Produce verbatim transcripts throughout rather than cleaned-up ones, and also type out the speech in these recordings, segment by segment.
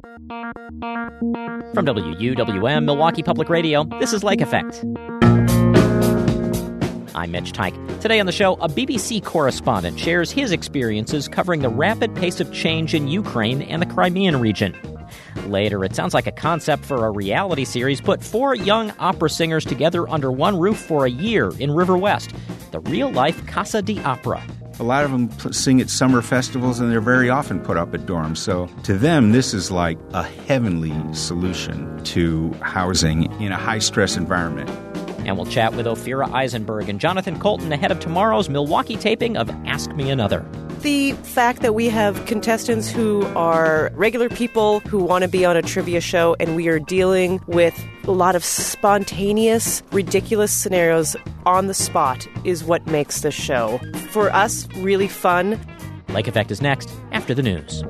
From W U W M, Milwaukee Public Radio, this is Lake Effect. I'm Mitch Teich. Today on the show, a B B C correspondent shares his experiences covering the rapid pace of change in Ukraine and the Crimean region. Later, it sounds like a concept for a reality series put four young opera singers together under one roof for a year in River West, the real-life Casa de Opera. A lot of them sing at summer festivals, and they're very often put up at dorms. So to them, this is like a heavenly solution to housing in a high-stress environment. And we'll chat with Ophira Eisenberg and Jonathan Colton ahead of tomorrow's Milwaukee taping of Ask Me Another. The fact that we have contestants who are regular people who want to be on a trivia show, and we are dealing with a lot of spontaneous, ridiculous scenarios on the spot is what makes this show, for us, really fun. Lake Effect is next, after the news.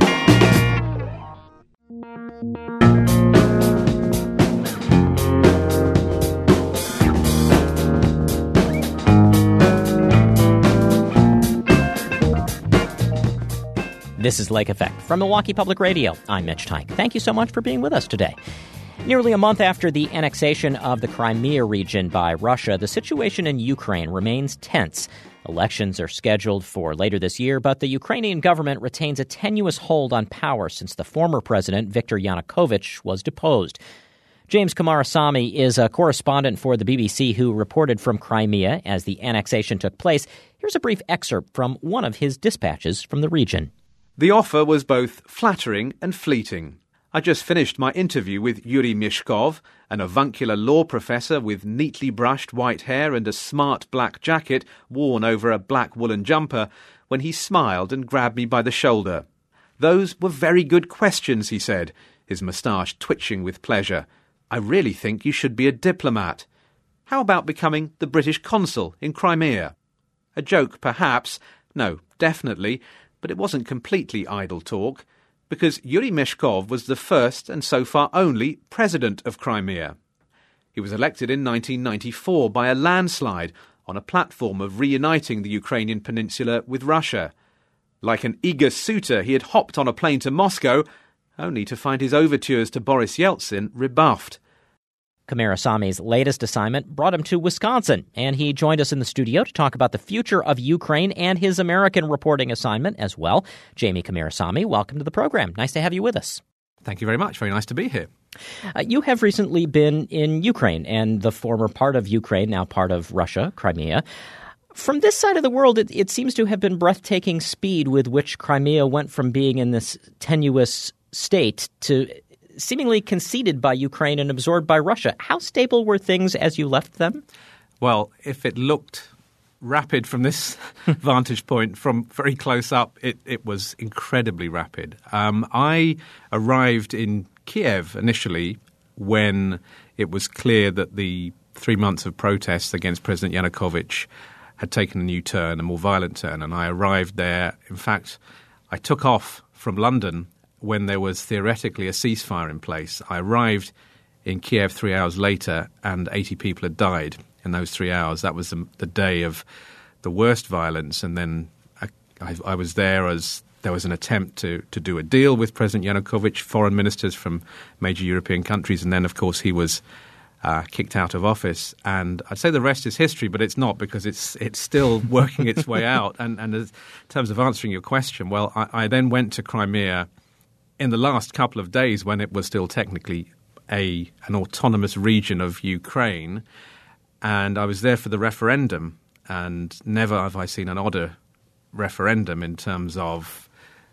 This is Lake Effect from Milwaukee Public Radio. I'm Mitch Teich. Thank you so much for being with us today. Nearly a month after the annexation of the Crimea region by Russia, the situation in Ukraine remains tense. Elections are scheduled for later this year, but the Ukrainian government retains a tenuous hold on power since the former president, Viktor Yanukovych, was deposed. James Kamarasamy is a correspondent for the B B C who reported from Crimea as the annexation took place. Here's a brief excerpt from one of his dispatches from the region. The offer was both flattering and fleeting. I just finished my interview with Yuri Mishkov, an avuncular law professor with neatly brushed white hair and a smart black jacket worn over a black woolen jumper, when he smiled and grabbed me by the shoulder. "Those were very good questions," he said, his moustache twitching with pleasure. "I really think you should be a diplomat. How about becoming the British consul in Crimea?" A joke, perhaps. No, definitely. But it wasn't completely idle talk, because Yuri Mishkov was the first and so far only president of Crimea. He was elected in nineteen ninety-four by a landslide on a platform of reuniting the Ukrainian peninsula with Russia. Like an eager suitor, he had hopped on a plane to Moscow, only to find his overtures to Boris Yeltsin rebuffed. Kamarasamy's latest assignment brought him to Wisconsin, and he joined us in the studio to talk about the future of Ukraine and his American reporting assignment as well. Jamie Kamarasamy, welcome to the program. Nice to have you with us. Thank you very much. Very nice to be here. Uh, you have recently been in Ukraine and the former part of Ukraine, now part of Russia, Crimea. From this side of the world, it, it seems to have been breathtaking speed with which Crimea went from being in this tenuous state to seemingly conceded by Ukraine and absorbed by Russia. How stable were things as you left them? Well, if it looked rapid from this vantage point, from very close up, it, it was incredibly rapid. Um, I arrived in Kiev initially when it was clear that the three months of protests against President Yanukovych had taken a new turn, a more violent turn, and I arrived there. In fact, I took off from London when there was theoretically a ceasefire in place. I arrived in Kiev three hours later, and eighty people had died in those three hours. That was the, the day of the worst violence. And then I, I, I was there as there was an attempt to, to do a deal with President Yanukovych, foreign ministers from major European countries, and then, of course, he was uh, kicked out of office. And I'd say the rest is history, but it's not, because it's it's still working its way out. And, and in terms of answering your question, well, I, I then went to Crimea in the last couple of days when it was still technically a an autonomous region of Ukraine, and I was there for the referendum, and never have I seen an odder referendum in terms of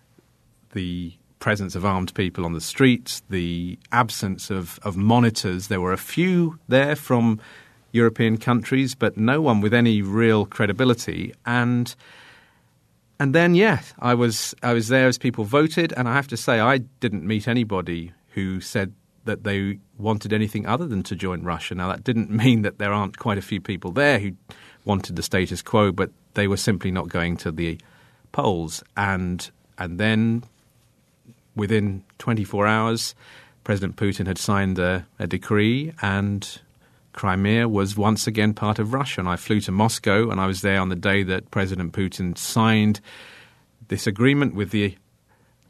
the presence of armed people on the streets, the absence of, of monitors. There were a few there from European countries, but no one with any real credibility. And And then, yeah, I was I was there as people voted, and I have to say I didn't meet anybody who said that they wanted anything other than to join Russia. Now, that didn't mean that there aren't quite a few people there who wanted the status quo, but they were simply not going to the polls. And and then, within twenty-four hours, President Putin had signed a, a decree, and Crimea was once again part of Russia. And I flew to Moscow, and I was there on the day that President Putin signed this agreement with the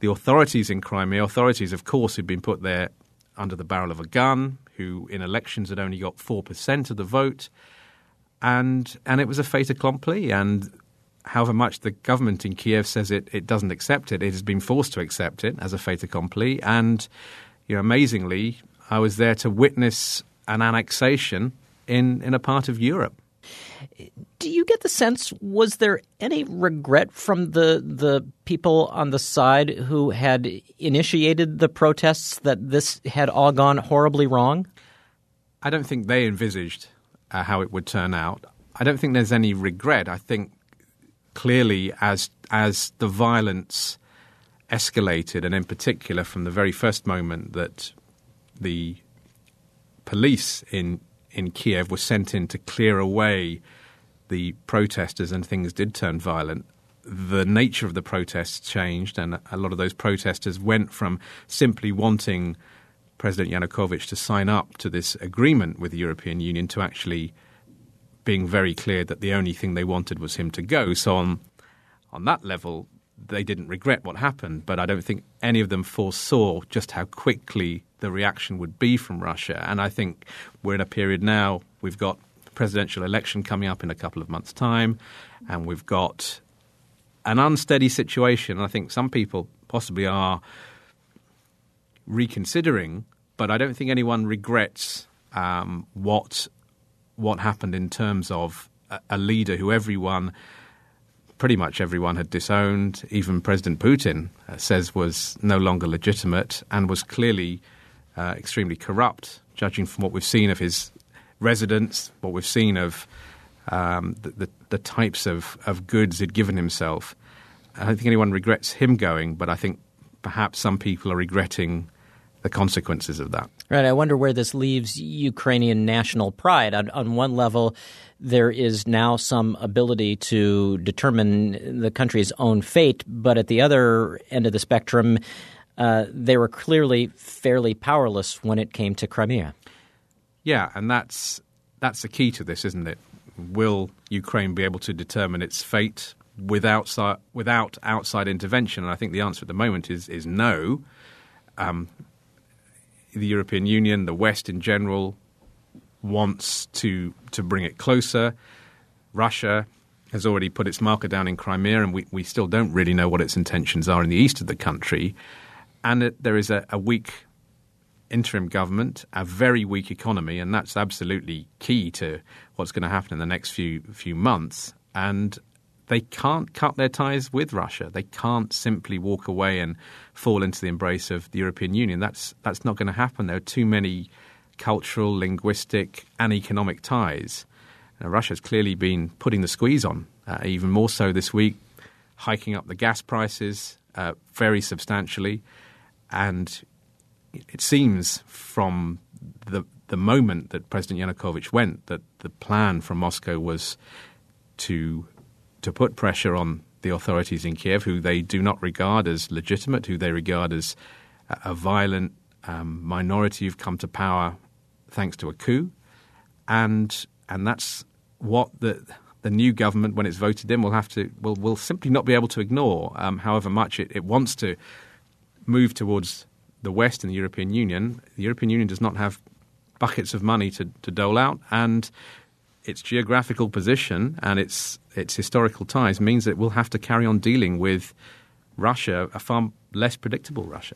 the authorities in Crimea, authorities, of course, who'd been put there under the barrel of a gun, who in elections had only got four percent of the vote, and and it was a fait accompli. And however much the government in Kiev says it, it doesn't accept it, it has been forced to accept it as a fait accompli. And you know, amazingly, I was there to witness an annexation in, in a part of Europe. Do you get the sense, was there any regret from the the people on the side who had initiated the protests that this had all gone horribly wrong? I don't think they envisaged uh, how it would turn out. I don't think there's any regret. I think clearly as as the violence escalated, and in particular from the very first moment that the police in in Kiev were sent in to clear away the protesters and things did turn violent, the nature of the protests changed, and a lot of those protesters went from simply wanting President Yanukovych to sign up to this agreement with the European Union to actually being very clear that the only thing they wanted was him to go. So on, on that level, they didn't regret what happened, but I don't think any of them foresaw just how quickly the reaction would be from Russia. And I think we're in a period now, we've got the presidential election coming up in a couple of months' time, and we've got an unsteady situation. And I think some people possibly are reconsidering, but I don't think anyone regrets um, what what happened in terms of a, a leader who everyone pretty much everyone had disowned, even President Putin uh, says was no longer legitimate and was clearly uh, extremely corrupt, judging from what we've seen of his residence, what we've seen of um, the, the, the types of, of goods he'd given himself. I don't think anyone regrets him going, but I think perhaps some people are regretting the consequences of that. Right. I wonder where this leaves Ukrainian national pride. On, on one level, there is now some ability to determine the country's own fate, but at the other end of the spectrum, uh, they were clearly fairly powerless when it came to Crimea. Yeah, and that's that's the key to this, isn't it? Will Ukraine be able to determine its fate without without outside intervention? And I think the answer at the moment is is no. Um, the European Union, the West in general, wants to to bring it closer. Russia has already put its marker down in Crimea, and we, we still don't really know what its intentions are in the east of the country. And it, there is a, a weak interim government, a very weak economy, and that's absolutely key to what's going to happen in the next few few months. And they can't cut their ties with Russia. They can't simply walk away and fall into the embrace of the European Union. That's that's not going to happen. There are too many cultural, linguistic, and economic ties. Now, Russia's clearly been putting the squeeze on, uh, even more so this week, hiking up the gas prices uh, very substantially. And it seems from the the moment that President Yanukovych went that the plan from Moscow was to to put pressure on the authorities in Kiev, who they do not regard as legitimate, who they regard as a, a violent um, minority who've come to power thanks to a coup. And and that's what the the new government, when it's voted in, will have to will will simply not be able to ignore, um, however much it, it wants to move towards the West and the European Union. The European Union does not have buckets of money to, to dole out, and its geographical position and its its historical ties means that it will have to carry on dealing with Russia, a far less predictable Russia.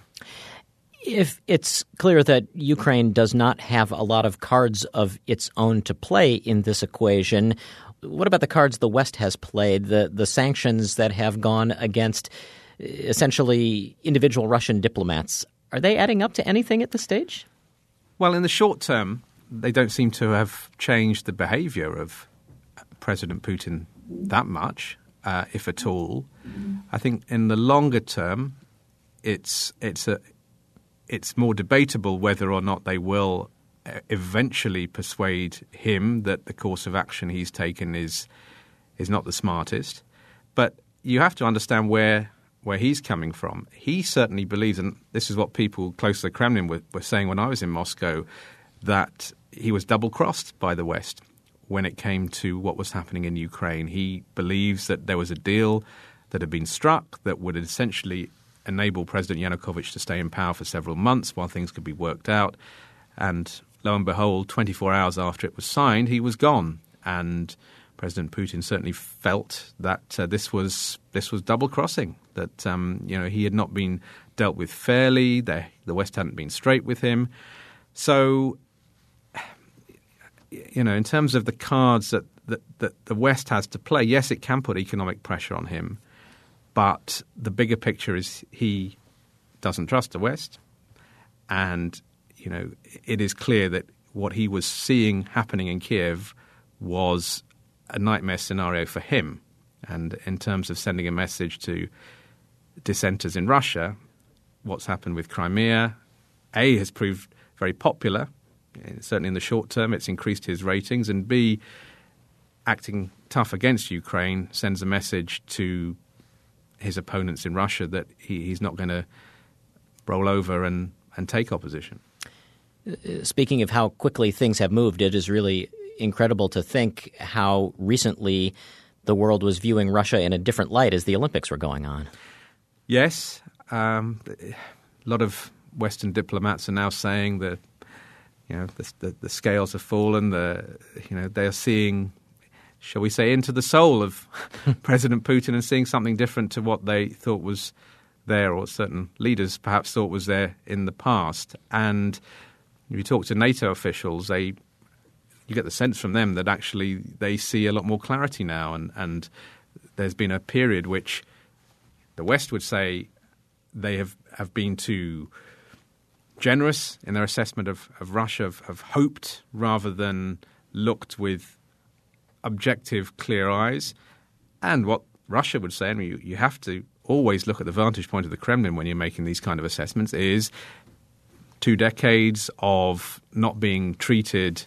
If it's clear that Ukraine does not have a lot of cards of its own to play in this equation, what about the cards the West has played, the, the sanctions that have gone against essentially individual Russian diplomats? Are they adding up to anything at this stage? Well, in the short term, they don't seem to have changed the behavior of President Putin that much, uh, if at all. I think in the longer term, it's it's a it's more debatable whether or not they will eventually persuade him that the course of action he's taken is is not the smartest. But you have to understand where where he's coming from. He certainly believes, and this is what people close to the Kremlin were, were saying when I was in Moscow, that he was double-crossed by the West when it came to what was happening in Ukraine. He believes that there was a deal that had been struck that would essentially enable President Yanukovych to stay in power for several months while things could be worked out. And lo and behold, twenty-four hours after it was signed, he was gone. And President Putin certainly felt that uh, this was this was double-crossing, that um, you know he had not been dealt with fairly, the, the West hadn't been straight with him. So, you know, in terms of the cards that, that, that the West has to play, yes, it can put economic pressure on him, but the bigger picture is he doesn't trust the West. And, you know, it is clear that what he was seeing happening in Kiev was a nightmare scenario for him. And in terms of sending a message to dissenters in Russia, what's happened with Crimea, A, has proved very popular. Certainly in the short term, it's increased his ratings. And B, acting tough against Ukraine sends a message to his opponents in Russia that he, he's not going to roll over and, and take opposition. Speaking of how quickly things have moved, it is really incredible to think how recently the world was viewing Russia in a different light as the Olympics were going on. Yes. Um, a lot of Western diplomats are now saying that, you know, the, the, the scales have fallen. The, you know, they are seeing, shall we say, into the soul of President Putin and seeing something different to what they thought was there, or certain leaders perhaps thought was there in the past. And if you talk to NATO officials, they you get the sense from them that actually they see a lot more clarity now. And, and there's been a period which the West would say they have, have been too generous in their assessment of, of Russia, have, have hoped rather than looked with objective, clear eyes. And what Russia would say, and you, you have to always look at the vantage point of the Kremlin when you're making these kind of assessments, is two decades of not being treated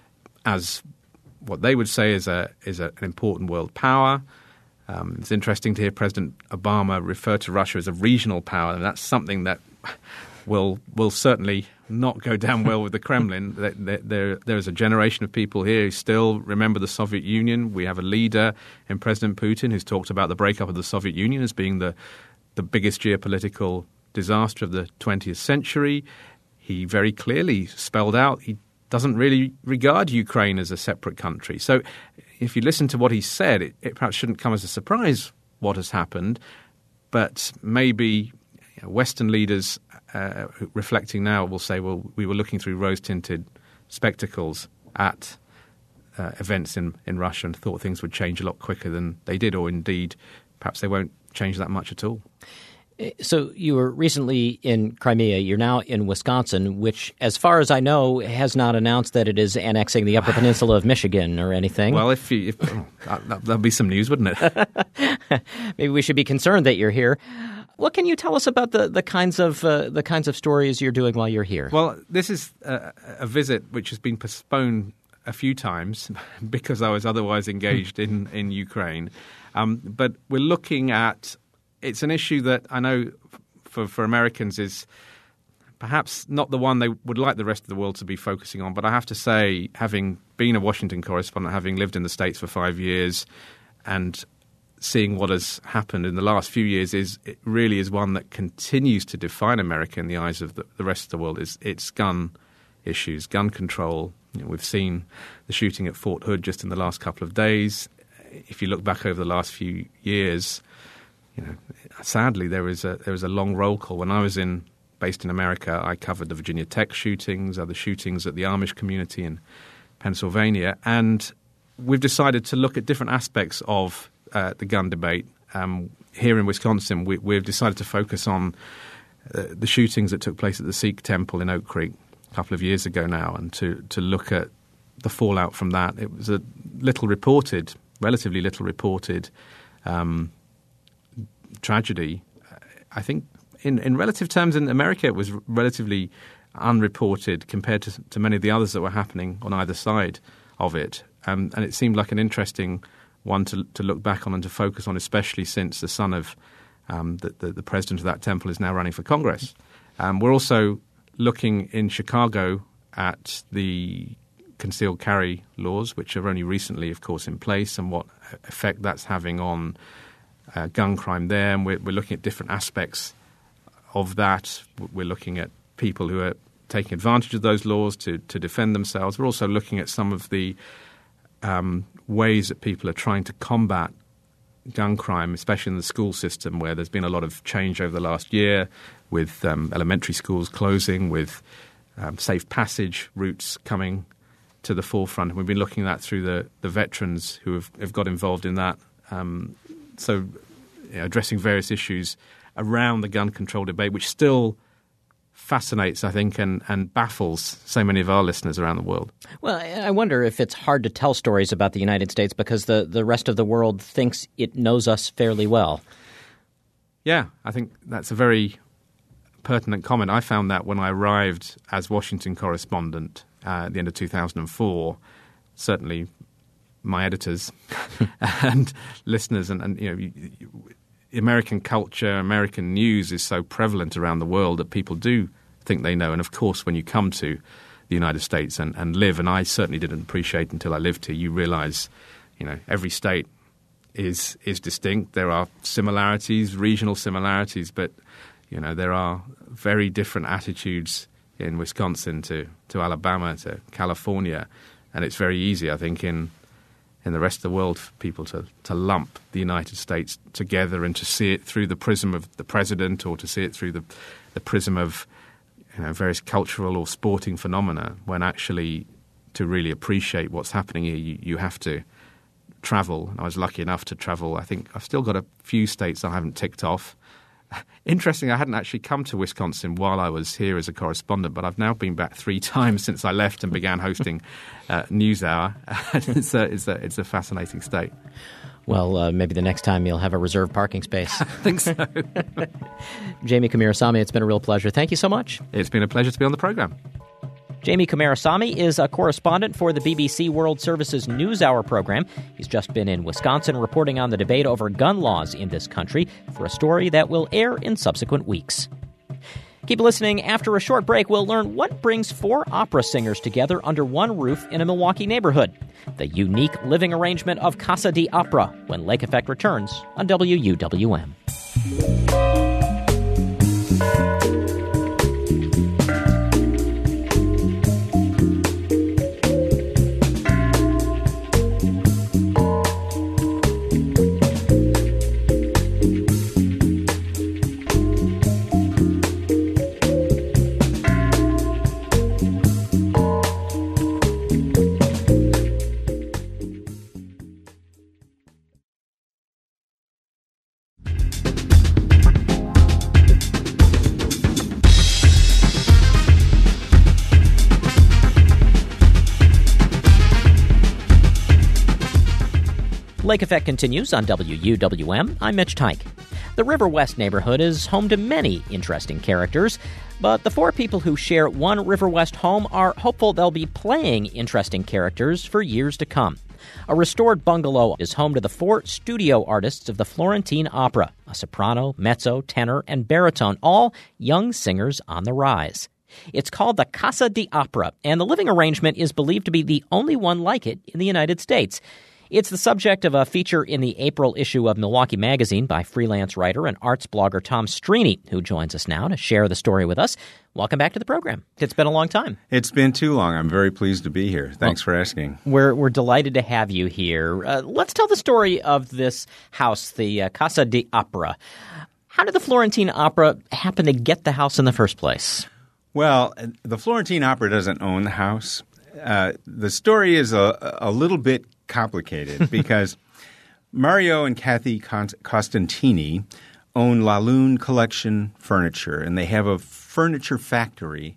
as what they would say is a is a, an important world power. Um, it's interesting to hear President Obama refer to Russia as a regional power, and that's something that will will certainly not go down well with the Kremlin. There, there, there is a generation of people here who still remember the Soviet Union. We have a leader in President Putin who's talked about the breakup of the Soviet Union as being the, the biggest geopolitical disaster of the twentieth century. He very clearly spelled out he doesn't really regard Ukraine as a separate country. So if you listen to what he said, it, it perhaps shouldn't come as a surprise what has happened, but maybe you know, Western leaders uh, reflecting now will say, well, we were looking through rose-tinted spectacles at uh, events in, in Russia and thought things would change a lot quicker than they did, or indeed perhaps they won't change that much at all. So you were recently in Crimea. You're now in Wisconsin, which, as far as I know, has not announced that it is annexing the Upper Peninsula of Michigan or anything. Well, if, you, if oh, that, that'd be some news, wouldn't it? Maybe we should be concerned that you're here. What can you tell us about the, the kinds of uh, the kinds of stories you're doing while you're here? Well, this is a, a visit which has been postponed a few times because I was otherwise engaged in, in Ukraine. Um, but we're looking at it's an issue that I know for, for Americans is perhaps not the one they would like the rest of the world to be focusing on. But I have to say, having been a Washington correspondent, having lived in the States for five years and seeing what has happened in the last few years, is it really is one that continues to define America in the eyes of the, the rest of the world. Is it's gun issues, gun control. You know, we've seen the shooting at Fort Hood just in the last couple of days. If you look back over the last few years, you know, sadly, there was a there was a long roll call. When I was in based in America, I covered the Virginia Tech shootings, other shootings at the Amish community in Pennsylvania, and we've decided to look at different aspects of uh, the gun debate. Um, here in Wisconsin, we, we've decided to focus on uh, the shootings that took place at the Sikh temple in Oak Creek a couple of years ago now, and to to look at the fallout from that. It was a little reported, relatively little reported. Um, tragedy. I think in, in relative terms in America it was relatively unreported compared to, to many of the others that were happening on either side of it. Um, and it seemed like an interesting one to, to look back on and to focus on, especially since the son of um, the, the, the president of that temple is now running for Congress. Um, we're also looking in Chicago at the concealed carry laws, which are only recently, of course, in place, and what effect that's having on Uh, gun crime there, and we're, we're looking at different aspects of that. We're looking at people who are taking advantage of those laws to, to defend themselves. We're also looking at some of the um, ways that people are trying to combat gun crime, especially in the school system, where there's been a lot of change over the last year with um, elementary schools closing, with um, safe passage routes coming to the forefront. And we've been looking at that through the, the veterans who have, have got involved in that. Um, so you know, addressing various issues around the gun control debate, which still fascinates, I think, and, and baffles so many of our listeners around the world. Well, I wonder if it's hard to tell stories about the United States because the, the rest of the world thinks it knows us fairly well. Yeah, I think that's a very pertinent comment. I found that when I arrived as Washington correspondent uh, at the end of two thousand four, certainly my editors and listeners and, and you know, you, you, American culture, American news is so prevalent around the world that people do think they know. And of course, when you come to the United States and, and live, and I certainly didn't appreciate until I lived here, you realize, you know, every state is is distinct. There are similarities, regional similarities, but, you know, there are very different attitudes in Wisconsin to, to Alabama, to California. And it's very easy, I think, in in the rest of the world for people to, to lump the United States together and to see it through the prism of the president or to see it through the, the prism of you know, various cultural or sporting phenomena, when actually to really appreciate what's happening here, you, you have to travel. And I was lucky enough to travel. I think I've still got a few states I haven't ticked off. Interesting, I hadn't actually come to Wisconsin while I was here as a correspondent, but I've now been back three times since I left and began hosting uh, NewsHour. it's, a, it's, a, it's a fascinating state. Well, uh, maybe the next time you'll have a reserved parking space. I think so. Jamie Kamirasamy, it's been a real pleasure. Thank you so much. It's been a pleasure to be on the program. Jamie Kamirasamy is a correspondent for the B B C World Service's NewsHour program. He's just been in Wisconsin reporting on the debate over gun laws in this country for a story that will air in subsequent weeks. Keep listening. After a short break, we'll learn what brings four opera singers together under one roof in a Milwaukee neighborhood. The unique living arrangement of Casa de Opera when Lake Effect returns on W U W M. Lake Effect continues on W U W M. I'm Mitch Tyke. The River West neighborhood is home to many interesting characters, but the four people who share one River West home are hopeful they'll be playing interesting characters for years to come. A restored bungalow is home to the four studio artists of the Florentine Opera, a soprano, mezzo, tenor, and baritone, all young singers on the rise. It's called the Casa de Opera, and the living arrangement is believed to be the only one like it in the United States. It's the subject of a feature in the April issue of Milwaukee Magazine by freelance writer and arts blogger Tom Streny, who joins us now to share the story with us. Welcome back to the program. It's been a long time. It's been too long. I'm very pleased to be here. Thanks well, for asking. We're we're delighted to have you here. Uh, let's tell the story of this house, the uh, Casa de Opera. How did the Florentine Opera happen to get the house in the first place? Well, the Florentine Opera doesn't own the house. Uh, the story is a, a little bit complicated because Mario and Kathy Costantini own La Lune Collection Furniture, and they have a furniture factory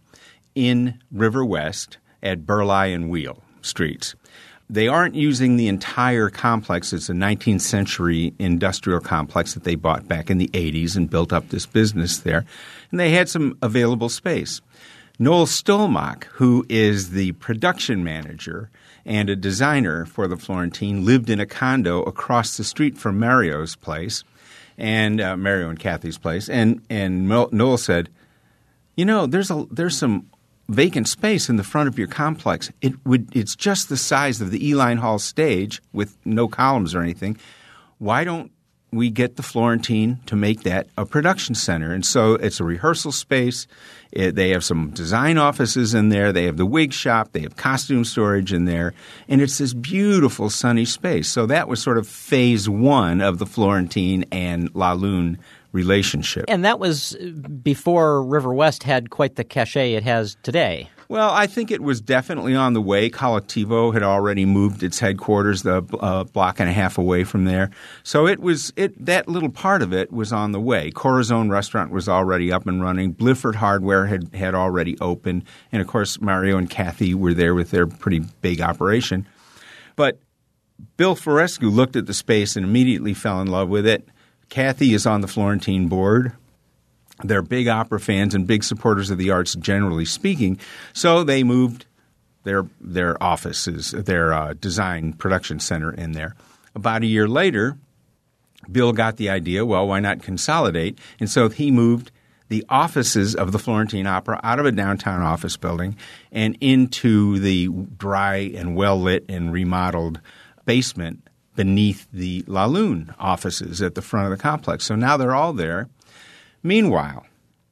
in River West at Burleigh and Wheel Streets. They aren't using the entire complex. It's a nineteenth century industrial complex that they bought back in the eighties and built up this business there, and they had some available space. Noel Stolmach, who is the production manager and a designer for the Florentine, lived in a condo across the street from Mario's place, and uh, Mario and Kathy's place. And and Noel said, "You know, there's a there's some vacant space in the front of your complex. It would it's just the size of the Eline Hall stage with no columns or anything. Why don't we get the Florentine to make that a production center. And so it's a rehearsal space. It, they have some design offices in there. They have the wig shop. They have costume storage in there. And it's this beautiful sunny space. So that was sort of phase one of the Florentine and La Lune relationship. And that was before River West had quite the cachet it has today. Well, I think it was definitely on the way. Colectivo had already moved its headquarters the uh, block and a half away from there. So it was it that little part of it was on the way. Corazon Restaurant was already up and running. Blifford Hardware had, had already opened. And, of course, Mario and Kathy were there with their pretty big operation. But Bill Florescu looked at the space and immediately fell in love with it. Kathy is on the Florentine board. They're big opera fans and big supporters of the arts, generally speaking. So they moved their their offices, their uh, design production center in there. About a year later, Bill got the idea, well, why not consolidate? And so he moved the offices of the Florentine Opera out of a downtown office building and into the dry and well-lit and remodeled basement beneath the La Lune offices at the front of the complex. So now they're all there. Meanwhile,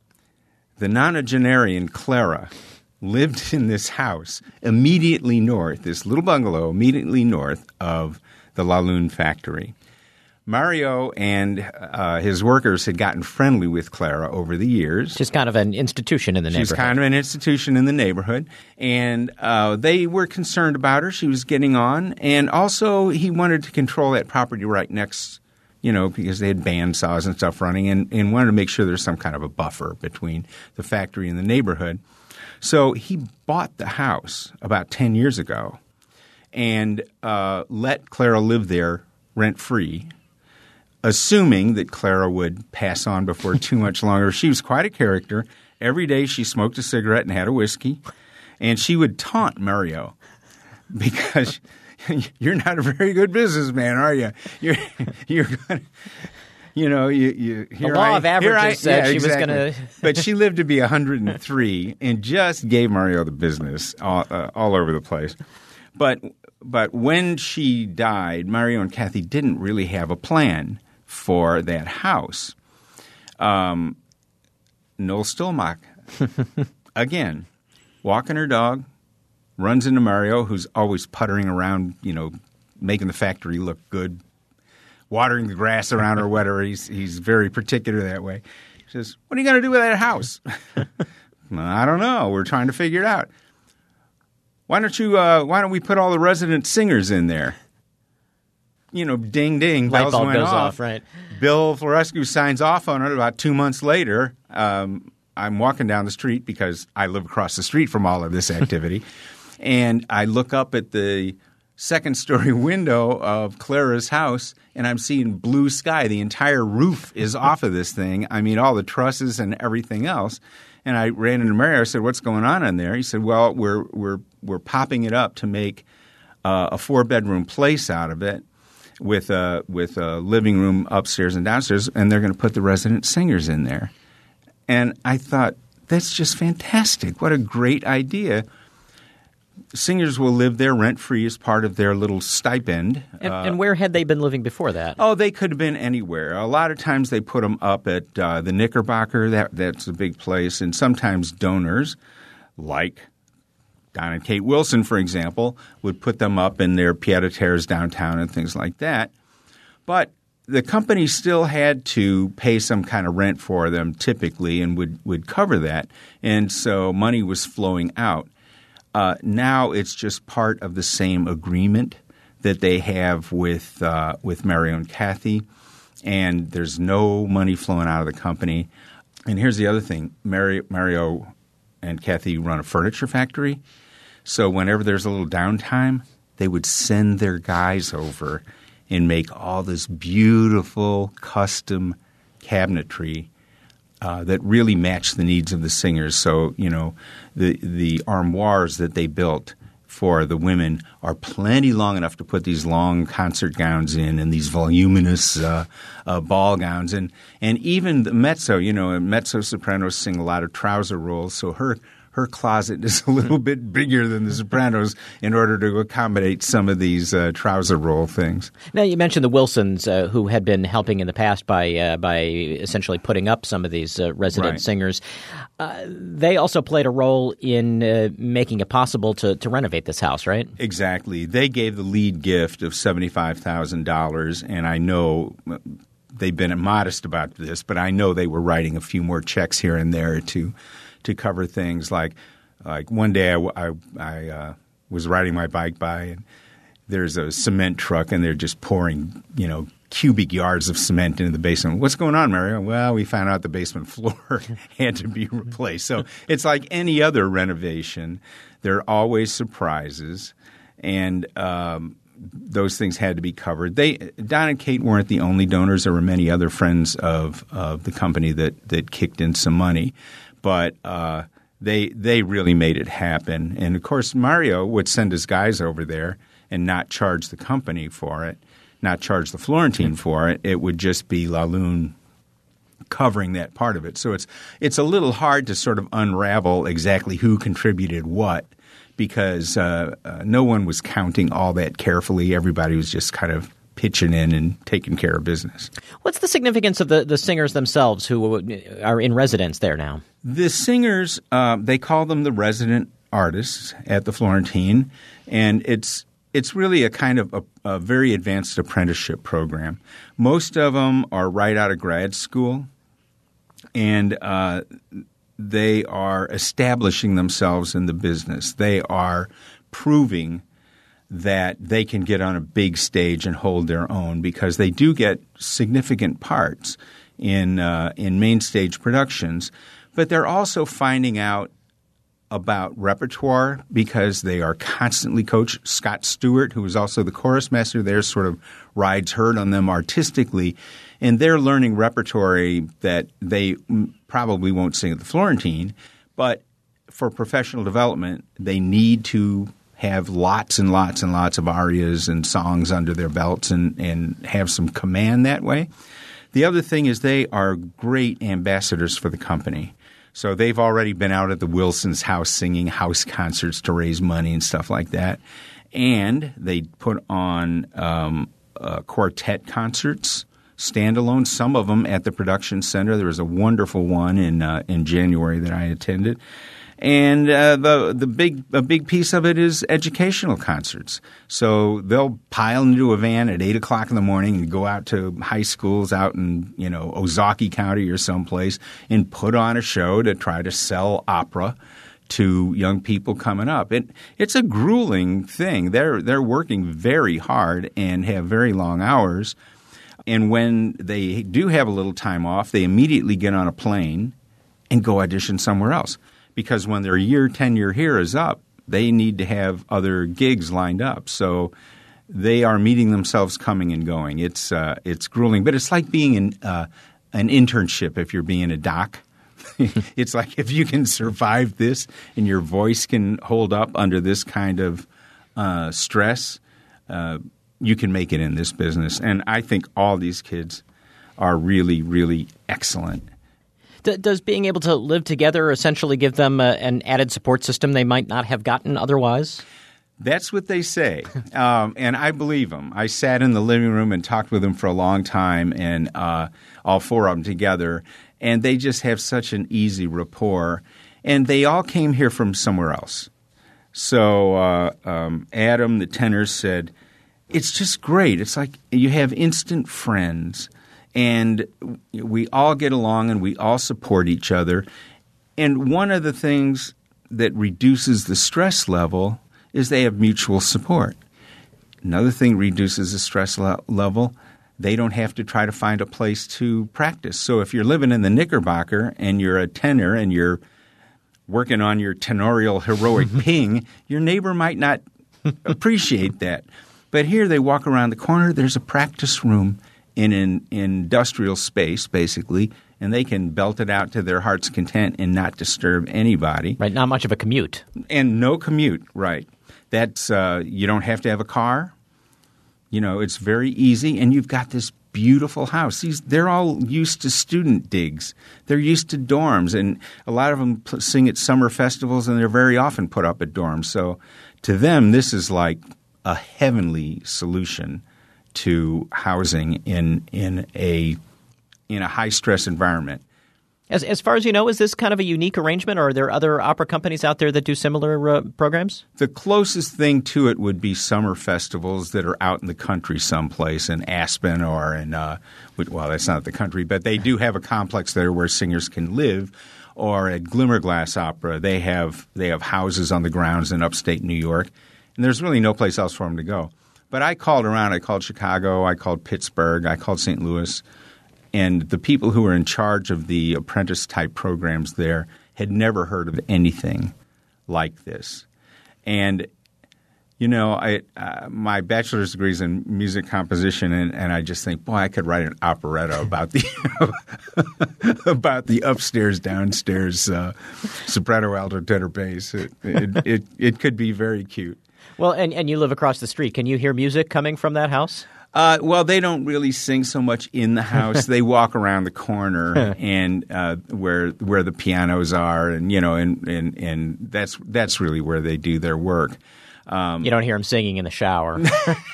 the nonagenarian Clara lived in this house immediately north, this little bungalow immediately north of the La Lune factory. Mario and uh, his workers had gotten friendly with Clara over the years. She's kind of an institution in the neighborhood. She's kind of an institution in the neighborhood. And uh, they were concerned about her. She was getting on. And also he wanted to control that property right next, you know, because they had bandsaws and stuff running and, and wanted to make sure there's some kind of a buffer between the factory and the neighborhood. So he bought the house about ten years ago and uh, let Clara live there rent-free, assuming that Clara would pass on before too much longer. She was quite a character. Every day she smoked a cigarette and had a whiskey, and she would taunt Mario because you're not a very good businessman, are you? You're you're going, you know, you you. The law I, of averages I, said yeah, she exactly. was going to. But she lived to be one hundred three and just gave Mario the business all, uh, all over the place. But but when she died, Mario and Kathy didn't really have a plan for that house. Um, Noel Stillmach, again, walking her dog, runs into Mario, who's always puttering around, you know, making the factory look good, watering the grass around or whatever. He's, he's very particular that way. He says, what are you going to do with that house? I don't know. We're trying to figure it out. Why don't you? Uh, why don't we put all the resident singers in there? You know, ding, ding, Light bells bulb went goes off. off, right? Bill Florescu signs off on it about two months later. Um, I'm walking down the street because I live across the street from all of this activity. And I look up at the second-story window of Clara's house, and I'm seeing blue sky. The entire roof is off of this thing. I mean, all the trusses and everything else. And I ran into Mario. I said, what's going on in there? He said, well, we're we're we're popping it up to make uh, a four-bedroom place out of it with a, with a living room upstairs and downstairs, and they're going to put the resident singers in there. And I thought, that's just fantastic. What a great idea. Singers will live there rent-free as part of their little stipend. And, uh, and where had they been living before that? Oh, they could have been anywhere. A lot of times they put them up at uh, the Knickerbocker. That, that's a big place. And sometimes donors, like Don and Kate Wilson, for example, would put them up in their pied-à-terres downtown and things like that. But the company still had to pay some kind of rent for them typically and would, would cover that. And so money was flowing out. Uh, now it's just part of the same agreement that they have with uh, with Mario and Kathy, and there's no money flowing out of the company. And here's the other thing. Mario, Mario and Kathy run a furniture factory, so whenever there's a little downtime, they would send their guys over and make all this beautiful custom cabinetry Uh, that really matched the needs of the singers. So, you know, the the armoires that they built for the women are plenty long enough to put these long concert gowns in and these voluminous uh, uh, ball gowns. And and even the mezzo, you know, mezzo sopranos sing a lot of trouser rolls. So her her closet is a little bit bigger than the Sopranos in order to accommodate some of these uh, trouser roll things. Now, you mentioned the Wilsons, uh, who had been helping in the past by uh, by essentially putting up some of these uh, resident Right. singers. Uh, they also played a role in uh, making it possible to, to renovate this house, right? Exactly. They gave the lead gift of seventy-five thousand dollars, and I know they've been modest about this, but I know they were writing a few more checks here and there to to cover things like like one day I, I, I uh, was riding my bike by, and there's a cement truck, and they're just pouring, you know, cubic yards of cement into the basement. What's going on, Mario? Well, we found out the basement floor had to be replaced. So it's like any other renovation. There are always surprises, and um, those things had to be covered. They Don and Kate weren't the only donors. There were many other friends of, of the company that, that kicked in some money, but uh, they they really made it happen. And, of course, Mario would send his guys over there and not charge the company for it, not charge the Florentine for it. It would just be La Lune covering that part of it. So it's it's a little hard to sort of unravel exactly who contributed what, because uh, uh, no one was counting all that carefully. Everybody was just kind of pitching in and taking care of business. What's the significance of the, the singers themselves who are in residence there now? The singers, uh, they call them the resident artists at the Florentine, and it's It's really a kind of a, a very advanced apprenticeship program. Most of them are right out of grad school, and uh, they are establishing themselves in the business. They are proving that they can get on a big stage and hold their own, because they do get significant parts in uh, in main stage productions, but they're also finding out about repertoire because they are constantly coached. Scott Stewart, who is also the chorus master there, sort of rides herd on them artistically, and they're learning repertoire that they probably won't sing at the Florentine, but for professional development, they need to have lots and lots and lots of arias and songs under their belts and, and have some command that way. The other thing is they are great ambassadors for the company. So they've already been out at the Wilsons' house singing house concerts to raise money and stuff like that. And they put on um, uh, quartet concerts, standalone, some of them at the production center. There was a wonderful one in uh, in January that I attended. And uh, the the big a big piece of it is educational concerts. So they'll pile into a van at eight o'clock in the morning and go out to high schools out in, you know, Ozaukee County or someplace and put on a show to try to sell opera to young people coming up. It it's a grueling thing. They're they're working very hard and have very long hours. And when they do have a little time off, they immediately get on a plane and go audition somewhere else. Because when their year tenure here is up, they need to have other gigs lined up. So they are meeting themselves coming and going. It's uh, it's grueling, but it's like being in uh, an internship if you're being a doc. It's like if you can survive this and your voice can hold up under this kind of uh, stress, uh, you can make it in this business. And I think all these kids are really, really excellent. Does being able to live together essentially give them a, an added support system they might not have gotten otherwise? That's what they say, um, and I believe them. I sat in the living room and talked with them for a long time, and uh, all four of them together, and they just have such an easy rapport. And they all came here from somewhere else. So uh, um, Adam, the tenor, said, it's just great. It's like you have instant friends. And we all get along and we all support each other. And one of the things that reduces the stress level is they have mutual support. Another thing reduces the stress le- level. They don't have to try to find a place to practice. So if you're living in the Knickerbocker and you're a tenor and you're working on your tenorial heroic ping, your neighbor might not appreciate that. But here they walk around the corner. There's a practice room in an industrial space, basically, and they can belt it out to their heart's content and not disturb anybody. Right, not much of a commute. And no commute, right. That's uh, you don't have to have a car. You know, it's very easy, and you've got this beautiful house. These, they're all used to student digs. They're used to dorms, and a lot of them sing at summer festivals, and they're very often put up at dorms. So to them, this is like a heavenly solution to housing in in a in a high stress environment. As as far as you know, is this kind of a unique arrangement, or are there other opera companies out there that do similar uh, programs? The closest thing to it would be summer festivals that are out in the country someplace, in Aspen or in uh, – well, that's not the country, but they do have a complex there where singers can live. Or at Glimmerglass Opera, they have they have houses on the grounds in upstate New York, and there's really no place else for them to go. But I called around. I called Chicago. I called Pittsburgh. I called Saint Louis. And the people who were in charge of the apprentice-type programs there had never heard of anything like this. And, you know, I uh, my bachelor's degree is in music composition, and, and I just think, boy, I could write an operetta about the about the upstairs, downstairs, uh, soprano, alto, tenor, bass. It, it, it, it could be very cute. Well, and, and you live across the street. Can you hear music coming from that house? Uh, well, they don't really sing so much in the house. They walk around the corner and uh, where where the pianos are, and you know, and, and, and that's that's really where they do their work. Um, you don't hear them singing in the shower.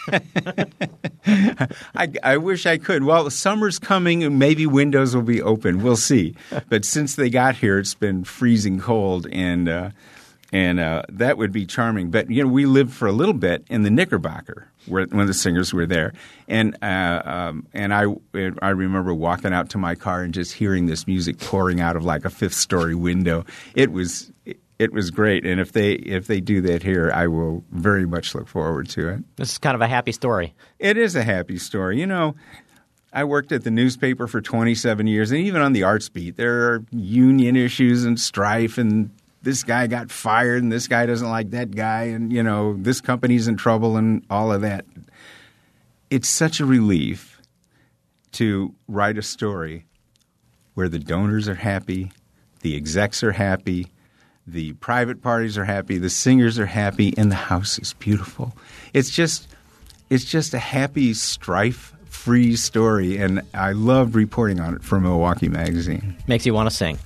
I, I wish I could. Well, summer's coming, and maybe windows will be open. We'll see. But since they got here, it's been freezing cold, and uh, and uh, that would be charming. But you know, we lived for a little bit in the Knickerbocker, where when the singers were there, and uh, um, and I I remember walking out to my car and just hearing this music pouring out of like a fifth story window. It was it was great, and if they if they do that here, I will very much look forward to it. This is kind of a happy story. It is a happy story, you know. I worked at the newspaper for twenty-seven years, and even on the arts beat, there are union issues and strife, and this guy got fired and this guy doesn't like that guy, and, you know, this company's in trouble and all of that. It's such a relief to write a story where the donors are happy, the execs are happy, the private parties are happy, the singers are happy, and the house is beautiful. It's just it's just a happy, strife-free story, and I love reporting on it for Milwaukee Magazine. Makes you want to sing.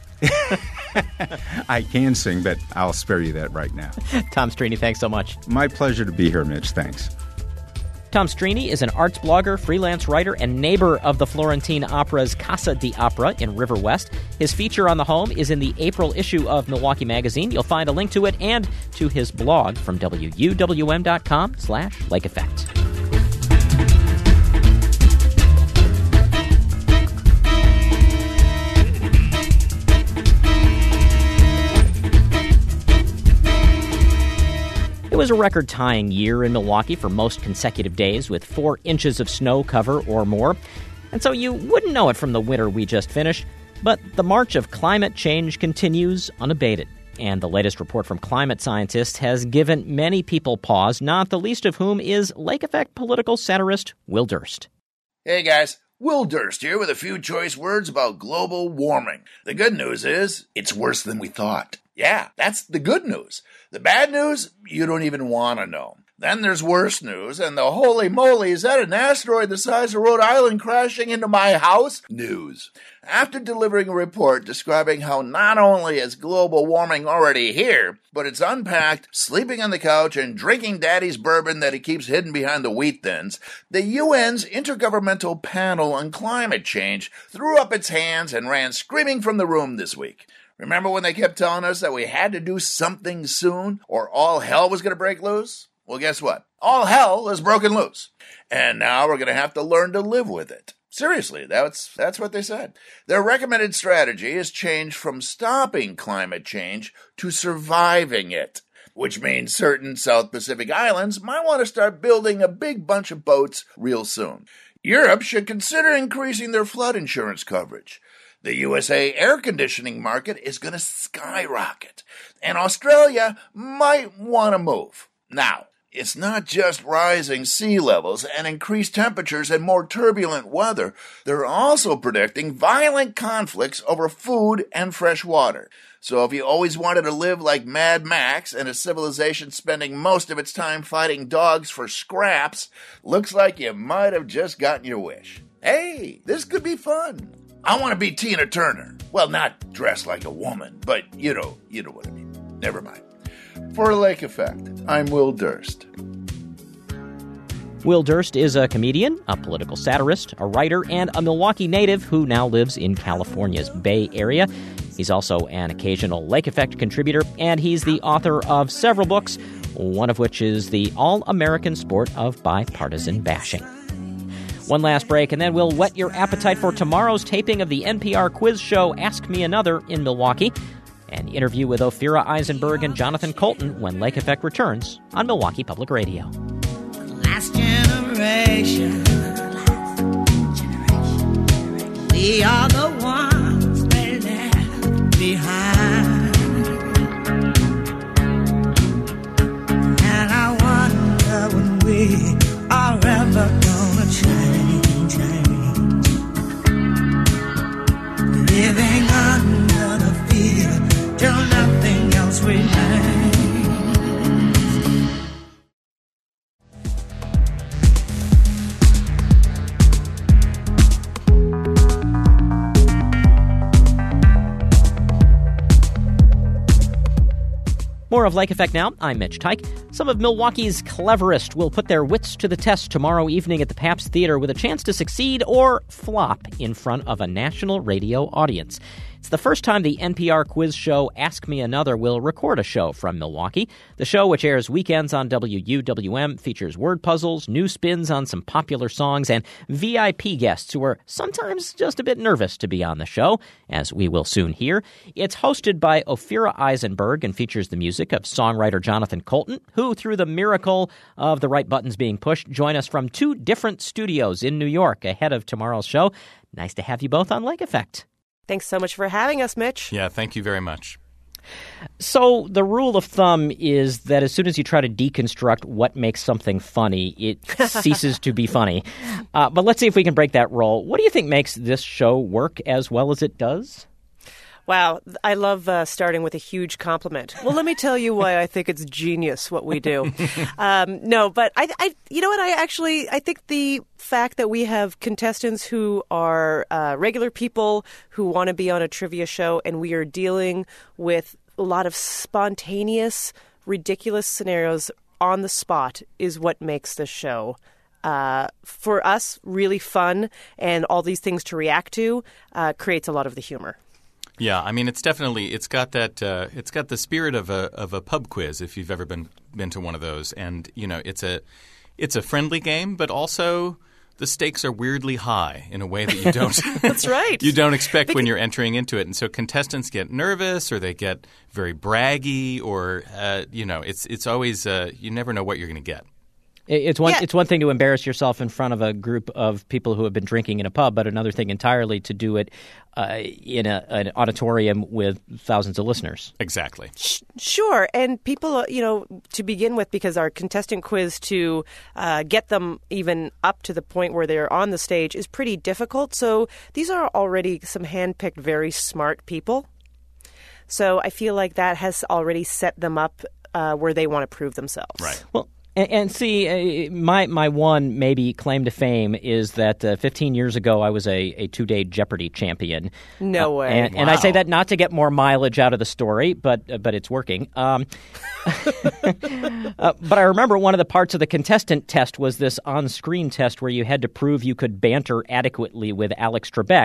I can sing, but I'll spare you that right now. Tom Strini, thanks so much. My pleasure to be here, Mitch. Thanks. Tom Strini is an arts blogger, freelance writer, and neighbor of the Florentine Opera's Casa di Opera in River West. His feature on the home is in the April issue of Milwaukee Magazine. You'll find a link to it and to his blog from W U W M dot com slash Lake Effect. It was a record-tying year in Milwaukee for most consecutive days, with four inches of snow cover or more. And so you wouldn't know it from the winter we just finished, but the march of climate change continues unabated. And the latest report from climate scientists has given many people pause, not the least of whom is Lake Effect political satirist Will Durst. Hey guys, Will Durst here with a few choice words about global warming. The good news is, it's worse than we thought. Yeah, that's the good news. The bad news, you don't even want to know. Then there's worse news, and the holy moly, is that an asteroid the size of Rhode Island crashing into my house? News. After delivering a report describing how not only is global warming already here, but it's unpacked, sleeping on the couch, and drinking daddy's bourbon that he keeps hidden behind the wheat thins, the U N's Intergovernmental Panel on Climate Change threw up its hands and ran screaming from the room this week. Remember when they kept telling us that we had to do something soon, or all hell was going to break loose? Well, guess what? All hell is broken loose. And now we're going to have to learn to live with it. Seriously, that's that's what they said. Their recommended strategy is change from stopping climate change to surviving it, which means certain South Pacific islands might want to start building a big bunch of boats real soon. Europe should consider increasing their flood insurance coverage. The U S A air conditioning market is going to skyrocket, and Australia might want to move. Now, it's not just rising sea levels and increased temperatures and more turbulent weather. They're also predicting violent conflicts over food and fresh water. So if you always wanted to live like Mad Max in a civilization spending most of its time fighting dogs for scraps, looks like you might have just gotten your wish. Hey, this could be fun. I want to be Tina Turner. Well, not dressed like a woman, but you know, you know what I mean. Never mind. For Lake Effect, I'm Will Durst. Will Durst is a comedian, a political satirist, a writer, and a Milwaukee native who now lives in California's Bay Area. He's also an occasional Lake Effect contributor, and he's the author of several books, one of which is the all-American sport of bipartisan bashing. One last break, and then we'll whet your appetite for tomorrow's taping of the N P R quiz show Ask Me Another in Milwaukee, an interview with Ophira Eisenberg and Jonathan Coulton when Lake Effect returns on Milwaukee Public Radio. Last generation, we are the ones they left behind. And I wonder when we are ever gonna change, change. Living under the fear till nothing else remains. More of Lake Effect now. I'm Mitch Tyke. Some of Milwaukee's cleverest will put their wits to the test tomorrow evening at the Pabst Theater with a chance to succeed or flop in front of a national radio audience. It's the first time the N P R quiz show Ask Me Another will record a show from Milwaukee. The show, which airs weekends on W U W M, features word puzzles, new spins on some popular songs, and V I P guests who are sometimes just a bit nervous to be on the show, as we will soon hear. It's hosted by Ophira Eisenberg and features the music of songwriter Jonathan Coulton, who, through the miracle of the right buttons being pushed, join us from two different studios in New York ahead of tomorrow's show. Nice to have you both on Lake Effect. Thanks so much for having us, Mitch. Yeah, thank you very much. So the rule of thumb is that as soon as you try to deconstruct what makes something funny, it ceases to be funny. Uh, but let's see if we can break that rule. What do you think makes this show work as well as it does? Wow, I love uh, starting with a huge compliment. Well, let me tell you why I think it's genius what we do. Um, no, but I, I, you know what? I actually, I think the fact that we have contestants who are uh, regular people who want to be on a trivia show, and we are dealing with a lot of spontaneous, ridiculous scenarios on the spot is what makes the show Uh, for us really fun, and all these things to react to uh, creates a lot of the humor. Yeah, I mean, it's definitely it's got that uh, it's got the spirit of a of a pub quiz if you've ever been been to one of those, and you know it's a it's a friendly game, but also the stakes are weirdly high in a way that you don't That's right. you don't expect when you're entering into it, and so contestants get nervous or they get very braggy, or uh, you know it's it's always uh, you never know what you're going to get. It's one, yeah. it's one thing to embarrass yourself in front of a group of people who have been drinking in a pub, but another thing entirely to do it uh, in a, an auditorium with thousands of listeners. Exactly. Sure. And people, you know, to begin with, because our contestant quiz to uh, get them even up to the point where they're on the stage is pretty difficult. So these are already some handpicked, very smart people. So I feel like that has already set them up uh, where they want to prove themselves. Right. Well, And, and see, uh, my my one maybe claim to fame is that uh, fifteen years ago I was a, a two-day Jeopardy champion. No uh, way. And, wow. and I say that not to get more mileage out of the story, but uh, but it's working. Um, uh, but I remember one of the parts of the contestant test was this on-screen test where you had to prove you could banter adequately with Alex Trebek.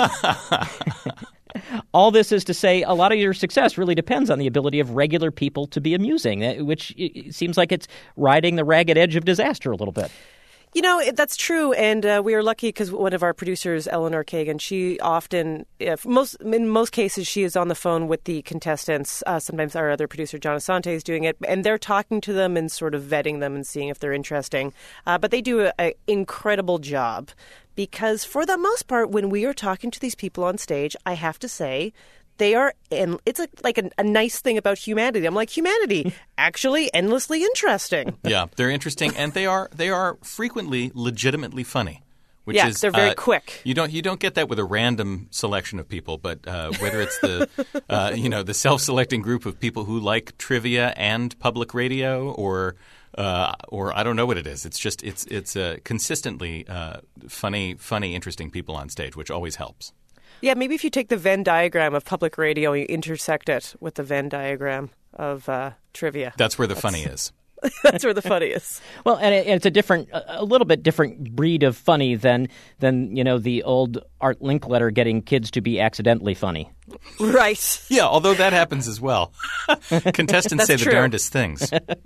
All this is to say a lot of your success really depends on the ability of regular people to be amusing, which seems like it's riding the ragged edge of disaster a little bit. You know, that's true, and uh, we are lucky because one of our producers, Eleanor Kagan, she often, if most in most cases, she is on the phone with the contestants. Uh, sometimes our other producer, John Asante, is doing it, and they're talking to them and sort of vetting them and seeing if they're interesting. Uh, but they do an incredible job because, for the most part, when we are talking to these people on stage, I have to say, they are, and it's a, like a, a nice thing about humanity. I'm like, humanity, actually endlessly interesting. Yeah, they're interesting, and they are they are frequently legitimately funny. Which yeah, is, they're very uh, quick. You don't you don't get that with a random selection of people, but uh, whether it's the uh, you know the self-selecting group of people who like trivia and public radio, or uh, or I don't know what it is. It's just it's it's uh, consistently uh, funny, funny, interesting people on stage, which always helps. Yeah, maybe if you take the Venn diagram of public radio and you intersect it with the Venn diagram of uh, trivia. That's where the That's... funny is. That's where the funny is. Well, and it, it's a different, a little bit different breed of funny than, than you know, the old Art Linkletter getting kids to be accidentally funny. Right. Yeah, although that happens as well. Contestants say true. the darndest things.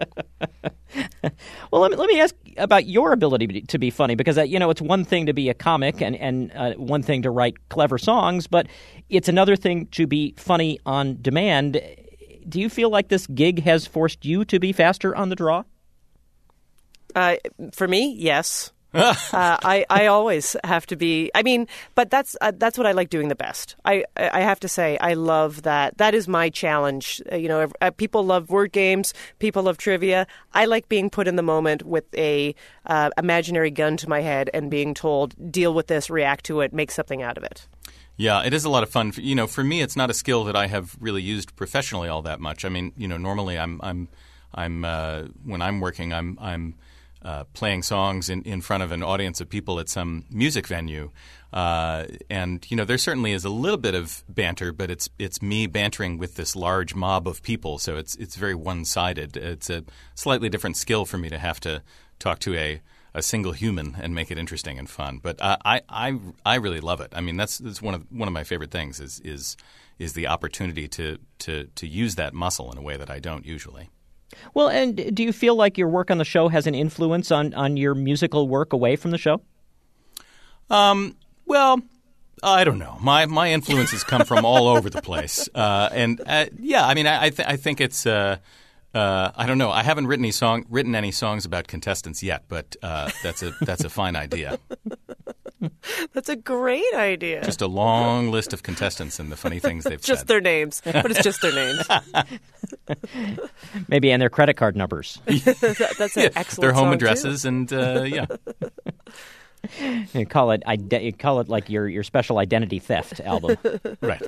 Well, let me, let me ask about your ability to be funny, because, uh, you know, it's one thing to be a comic and, and uh, one thing to write clever songs, but it's another thing to be funny on demand. Do you feel like this gig has forced you to be faster on the draw? Uh, for me, yes. uh, I, I always have to be. I mean, but that's uh, that's what I like doing the best. I I have to say I love that. That is my challenge. Uh, you know, uh, people love word games. People love trivia. I like being put in the moment with a uh, imaginary gun to my head and being told, deal with this, react to it, make something out of it. Yeah, it is a lot of fun. You know, for me, it's not a skill that I have really used professionally all that much. I mean, you know, normally I'm I'm I'm uh, when I'm working, I'm I'm uh, playing songs in, in front of an audience of people at some music venue, uh, and you know, there certainly is a little bit of banter, but it's it's me bantering with this large mob of people, so it's it's very one-sided. It's a slightly different skill for me to have to talk to a a single human and make it interesting and fun. But uh, I, I, I really love it. I mean, that's, that's one of one of my favorite things is is is the opportunity to, to to use that muscle in a way that I don't usually. Well, and do you feel like your work on the show has an influence on, on your musical work away from the show? Um. Well, I don't know. My my influences come from all over the place, uh, and uh, yeah, I mean, I I, th- I think it's. Uh, Uh, I don't know. I haven't written any song written any songs about contestants yet, but uh, that's a that's a fine idea. That's a great idea. Just a long list of contestants and the funny things they've just said. Just their names, but it's just their names. Maybe and their credit card numbers. that, that's an yeah, excellent their home song addresses too. and uh, yeah. You call it ide- you call it like your, your special identity theft album. Right.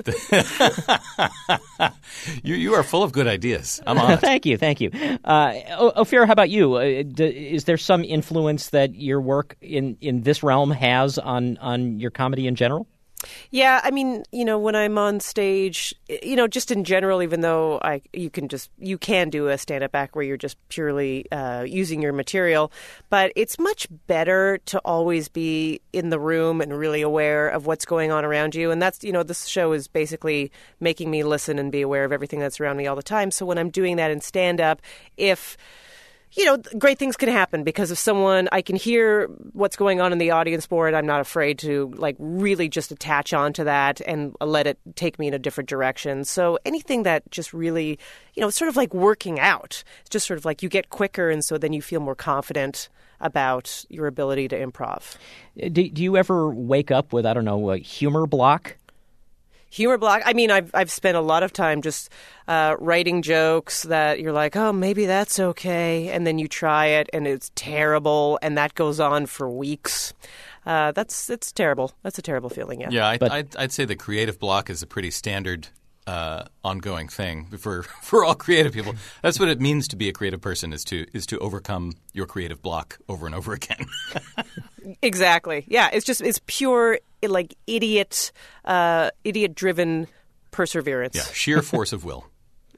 you you are full of good ideas. I'm on it. Thank you, thank you. Uh, o- Ophira, how about you? Uh, d- is there some influence that your work in, in this realm has on, on your comedy in general? Yeah, I mean, you know, when I'm on stage, you know, just in general, even though I, you can just, you can do a stand-up act where you're just purely uh, using your material, but it's much better to always be in the room and really aware of what's going on around you. And that's, you know, this show is basically making me listen and be aware of everything that's around me all the time. So when I'm doing that in stand-up, if... you know, great things can happen because if someone, I can hear what's going on in the audience board, I'm not afraid to, like, really just attach onto that and let it take me in a different direction. So anything that just really, you know, it's sort of like working out. It's just sort of like you get quicker and so then you feel more confident about your ability to improv. Do, do you ever wake up with, I don't know, a humor block? Humor block. I mean, I've I've spent a lot of time just uh, writing jokes that you're like, oh, maybe that's okay, and then you try it and it's terrible, and that goes on for weeks. Uh, that's it's terrible. That's a terrible feeling. Yeah. Yeah, I, But- I'd, I'd say the creative block is a pretty standard uh, ongoing thing for for all creative people. That's what it means to be a creative person is to is to overcome your creative block over and over again. Exactly. Yeah. It's just it's pure like idiot uh, idiot driven perseverance. Yeah, sheer force of will.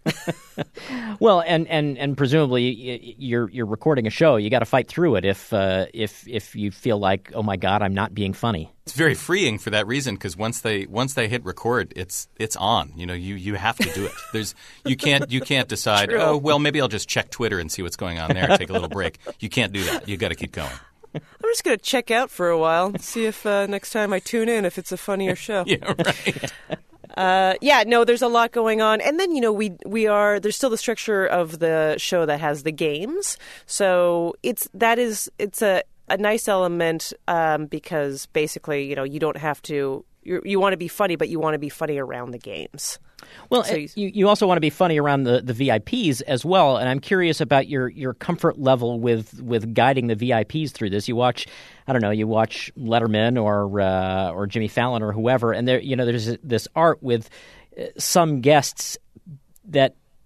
Well, and, and, and presumably y- you're you're recording a show. You got to fight through it if uh, if if you feel like, oh my God, I'm not being funny. It's very freeing for that reason because once they once they hit record, it's it's on. You know, you, you have to do it. There's you can't you can't decide. True. Oh well, maybe I'll just check Twitter and see what's going on there. Take a little break. You can't do that. You got to keep going. I'm just going to check out for a while and see if uh, next time I tune in if it's a funnier show. Yeah, right. Uh, yeah, no, there's a lot going on. And then, you know, we we are, there's still the structure of the show that has the games. So it's, that is, it's a, a nice element um, because basically, you know, you don't have to, you you want to be funny, but you want to be funny around the games. Well, So uh, you- you, you also want to be funny around the, the V I Ps as well, and I'm curious about your, your comfort level with, with guiding the V I Ps through this. You watch, I don't know, you watch Letterman or uh, or Jimmy Fallon or whoever, and there you know there's this art with uh, some guests that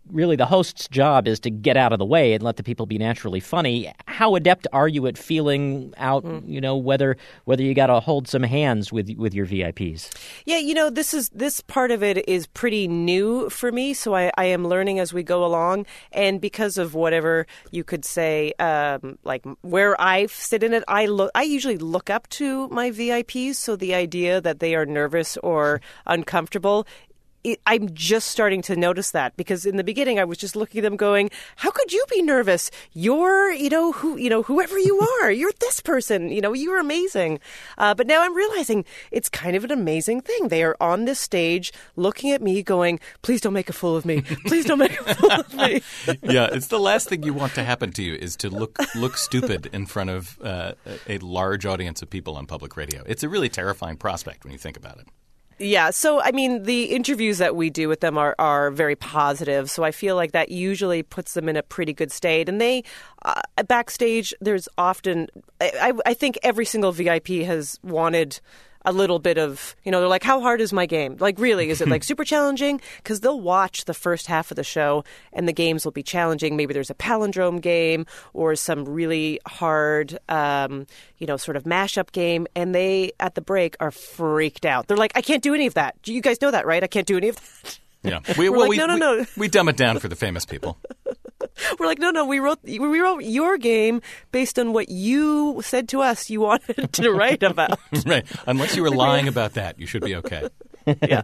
really the host's job is to get out of the way and let the people be naturally funny. How adept are you at feeling out, mm. you know, whether whether you got to hold some hands with with your V I Ps? Yeah, you know, this is this part of it is pretty new for me, so I, I am learning as we go along. And because of whatever you could say, um, like where I sit in it, I look. I usually look up to my V I Ps, so the idea that they are nervous or uncomfortable, It, I'm just starting to notice that, because in the beginning I was just looking at them going, how could you be nervous? You're, you know, who, you know, whoever you are, you're this person, you know, you're amazing. Uh, but now I'm realizing it's kind of an amazing thing. They are on this stage looking at me going, please don't make a fool of me. Please don't make a fool of me. Yeah, it's the last thing you want to happen to you is to look look stupid in front of uh, a large audience of people on public radio. It's a really terrifying prospect when you think about it. Yeah, so, I mean, the interviews that we do with them are, are very positive, so I feel like that usually puts them in a pretty good state. And they, uh, backstage, there's often, I, I think every single V I P has wanted a little bit of, you know, they're like, how hard is my game? Like, really, is it like super challenging? Because they'll watch the first half of the show and the games will be challenging. Maybe there's a palindrome game or some really hard, um, you know, sort of mashup game. And they, at the break, are freaked out. They're like, I can't do any of that. You guys know that, right? I can't do any of that. Yeah. We, We're well, like, we, no, no, we, no. we dumb it down for the famous people. We're like, no, no, we wrote we wrote your game based on what you said to us you wanted to write about. Right. Unless you were lying about that, you should be okay. Yeah.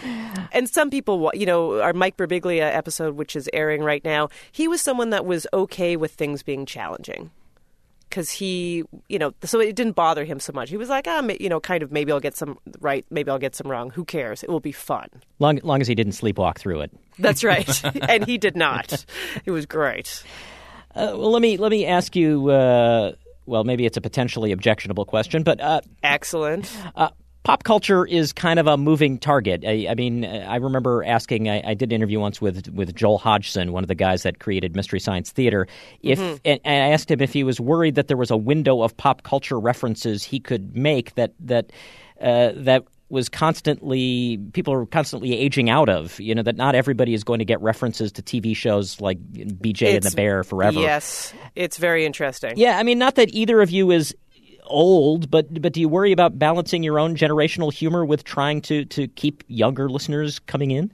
And some people, you know, our Mike Birbiglia episode, which is airing right now, he was someone that was okay with things being challenging. Because he, you know, so it didn't bother him so much. He was like, ah, you know, kind of maybe I'll get some right, maybe I'll get some wrong. Who cares? It will be fun. Long, long as he didn't sleepwalk through it. That's right. And he did not. It was great. Uh, well, let me let me ask you. Uh, well, maybe it's a potentially objectionable question, but uh, excellent. Uh, Pop culture is kind of a moving target. I, I mean, I remember asking, I, I did an interview once with with Joel Hodgson, one of the guys that created Mystery Science Theater, if mm-hmm. and, and I asked him if he was worried that there was a window of pop culture references he could make that that uh, that was constantly, people are constantly aging out of, you know, that not everybody is going to get references to T V shows like B J it's, and the Bear forever. Yes, it's very interesting. Yeah, I mean, not that either of you is old, but but do you worry about balancing your own generational humor with trying to, to keep younger listeners coming in?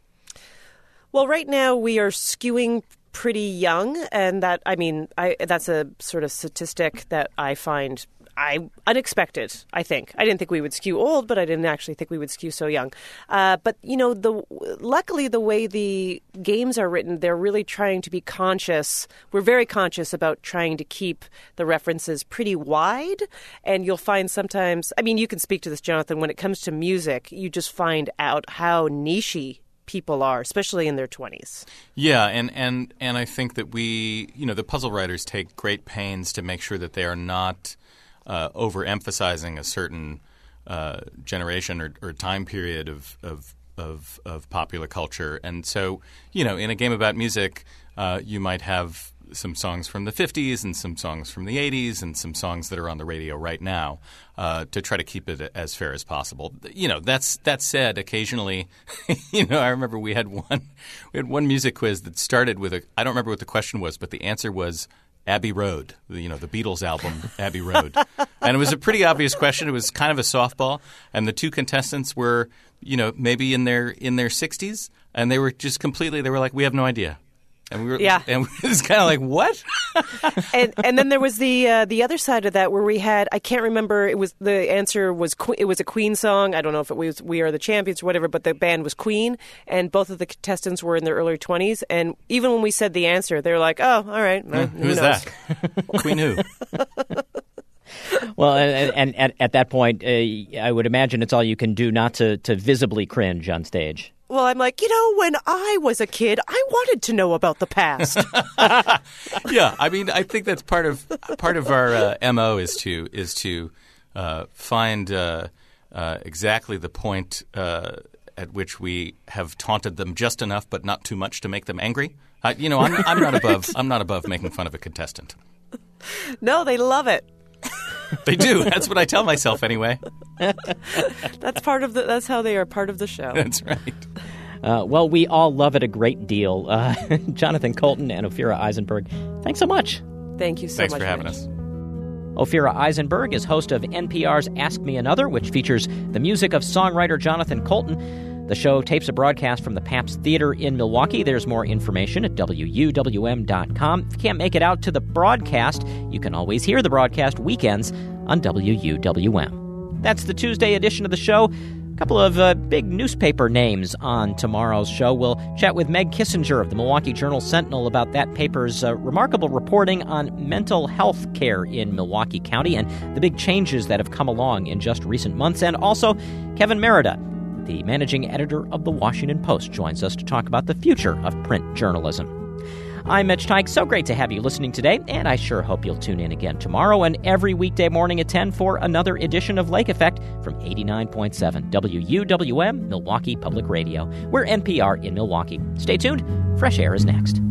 Well, right now we are skewing pretty young, and that, I mean, I, that's a sort of statistic that I find I unexpected, I think. I didn't think we would skew old, but I didn't actually think we would skew so young. Uh, but, you know, the luckily the way the games are written, they're really trying to be conscious. We're very conscious about trying to keep the references pretty wide. And you'll find sometimes, I mean, you can speak to this, Jonathan, when it comes to music, you just find out how niche-y people are, especially in their twenties. Yeah, and, and, and I think that we, you know, the puzzle writers take great pains to make sure that they are not Uh, overemphasizing a certain uh, generation or, or time period of, of of of popular culture. And so, you know, in a game about music, uh, you might have some songs from the fifties and some songs from the eighties and some songs that are on the radio right now uh, to try to keep it as fair as possible. You know, that's that said, occasionally, you know, I remember we had one we had one music quiz that started with a I don't remember what the question was, but the answer was Abbey Road, you know, the Beatles album, Abbey Road. And it was a pretty obvious question. It was kind of a softball. And the two contestants were, you know, maybe in their in their sixties. And they were just completely – they were like, we have no idea. And we were, yeah. and it was kind of like, what? and and then there was the uh, the other side of that where we had, I can't remember, it was the answer was it was a Queen song. I don't know if it was We Are the Champions or whatever, but the band was Queen, and both of the contestants were in their early twenties. And even when we said the answer, they were like, oh, all right. Uh, who who's knows? that? Queen who? Well, and, and at, at that point, uh, I would imagine it's all you can do not to, to visibly cringe on stage. Well, I'm like, you know, when I was a kid, I wanted to know about the past. Yeah, I mean, I think that's part of part of our uh, M O is to is to uh, find uh, uh, exactly the point uh, at which we have taunted them just enough, but not too much to make them angry. I, you know, I'm, I'm not above I'm not above making fun of a contestant. No, they love it. They do. That's what I tell myself anyway. That's part of the. That's how they are part of the show. That's right. Uh, well, we all love it a great deal. Uh, Jonathan Coulton and Ophira Eisenberg, thanks so much. Thank you so Thanks much. for having Mitch. us. Ophira Eisenberg is host of N P R's Ask Me Another, which features the music of songwriter Jonathan Coulton. The show tapes a broadcast from the Pabst Theater in Milwaukee. There's more information at W U W M dot com. If you can't make it out to the broadcast, you can always hear the broadcast weekends on W U W M. That's the Tuesday edition of the show. A couple of uh, big newspaper names on tomorrow's show. We'll chat with Meg Kissinger of the Milwaukee Journal-Sentinel about that paper's uh, remarkable reporting on mental health care in Milwaukee County and the big changes that have come along in just recent months. And also, Kevin Merida, the managing editor of The Washington Post, joins us to talk about the future of print journalism. I'm Mitch Teich. So great to have you listening today, and I sure hope you'll tune in again tomorrow and every weekday morning at ten for another edition of Lake Effect from eighty-nine point seven W U W M, Milwaukee Public Radio. We're N P R in Milwaukee. Stay tuned. Fresh Air is next.